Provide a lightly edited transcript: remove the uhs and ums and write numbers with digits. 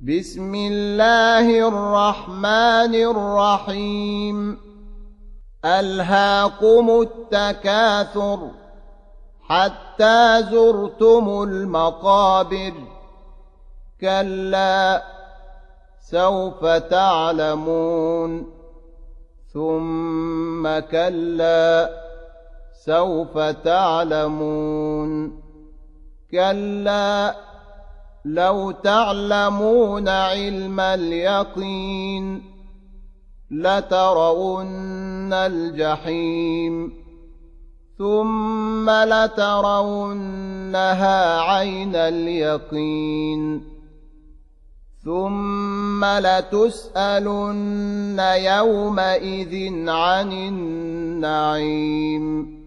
بسم الله الرحمن الرحيم ألهاكم التكاثر حتى زرتم المقابر كلا سوف تعلمون ثم كلا سوف تعلمون كلا لو تعلمون علم اليقين لترون الجحيم ثم لترونها عين اليقين ثم لتسألن يومئذ عن النعيم